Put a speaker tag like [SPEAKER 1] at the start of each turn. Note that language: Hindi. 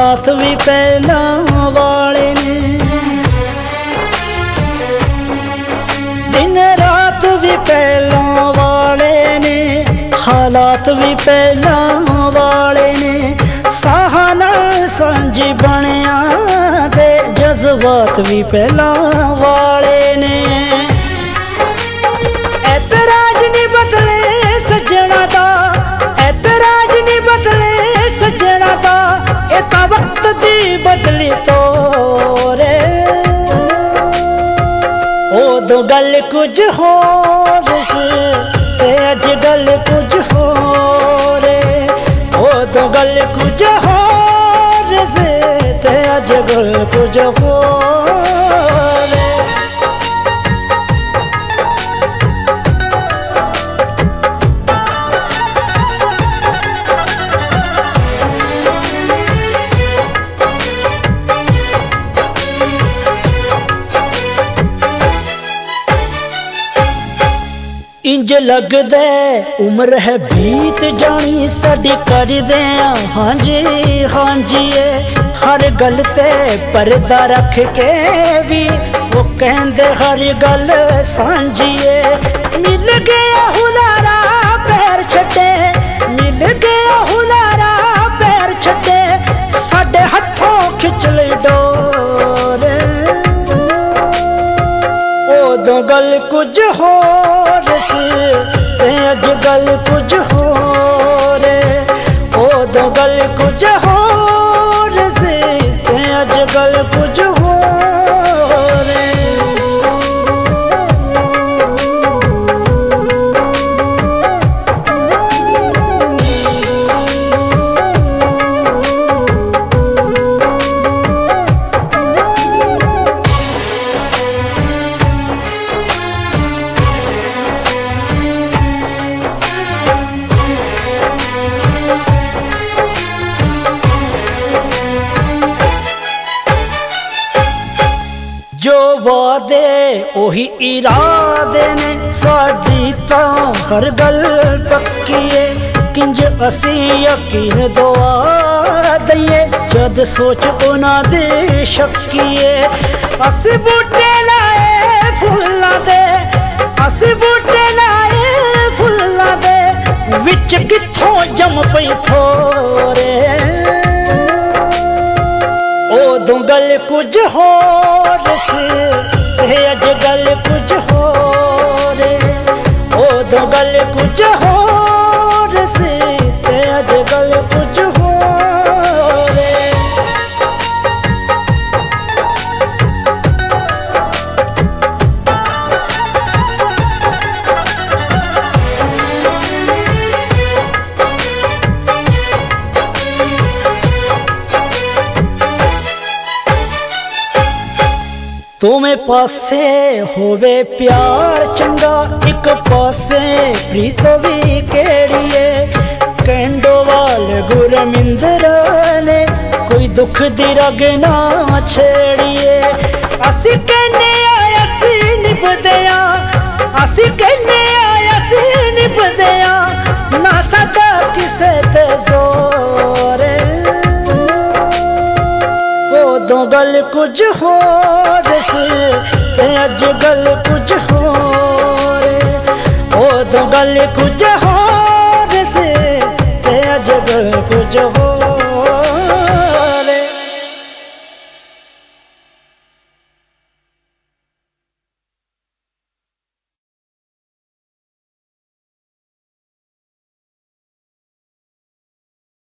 [SPEAKER 1] हालात भी पहला वाले ने, दिन रात भी पहला वाले ने, हालात भी पहला वाले ने, साहना सांझी बनिया दे जज्बात भी पहला वाले ने। ऐतराज नहीं बदले सजना दा, ऐतराज नहीं बदले सजना दा, ये ता वक्त दी बदली तोरे। उदों गल कुछ होर सी ते अज गल कुछ होर, उदों गल कुछ होर सी ते अज गल कुछ होर। इंज लगदे उम्र है बीत जानी साडी, कर दे हाँ जी हाँ जी। हर गल ते पर्दा रख के भी वो कहंदे हर गल सांझिए। मिल गया हुलारा पैर छड्डे, मिल गया हुलारा पैर छड्डे, साडे हथों खिच लई डोर। उदों गल कुछ होर ते अज गल कुछ होर, उदों गल कुछ होर सी ते अज गल कुछ होर। जो वादे ओही इरादे ने, साडी तां हर गल पक्की है। किंज असी यकीन दुआ दईए जद सोच उन्हां दे शक्कीए। असी बूटे लाए फुल्लां दे, असी बूटे लाए फुल्लां दे, विच कित्थों जम पई थोरे। उदों गल कुछ होर सी ते अज गल कुछ होर, उदों गल कुछ होर सी ते अज गल कुछ होर। दोवें पासे होवे प्यार चंगा, एक पासे प्रीत भी केड़िए। कैंडोवाल गुरमिंदर ने कोई दुख दी रग ना छेड़िए। असी कहने आया सी निभदिया, असी कहने आया सी निभदिया, ना सदा किसे ते जोर। उदों गल कुछ होर सी ते अज गल कुछ होर, उदों गल कुछ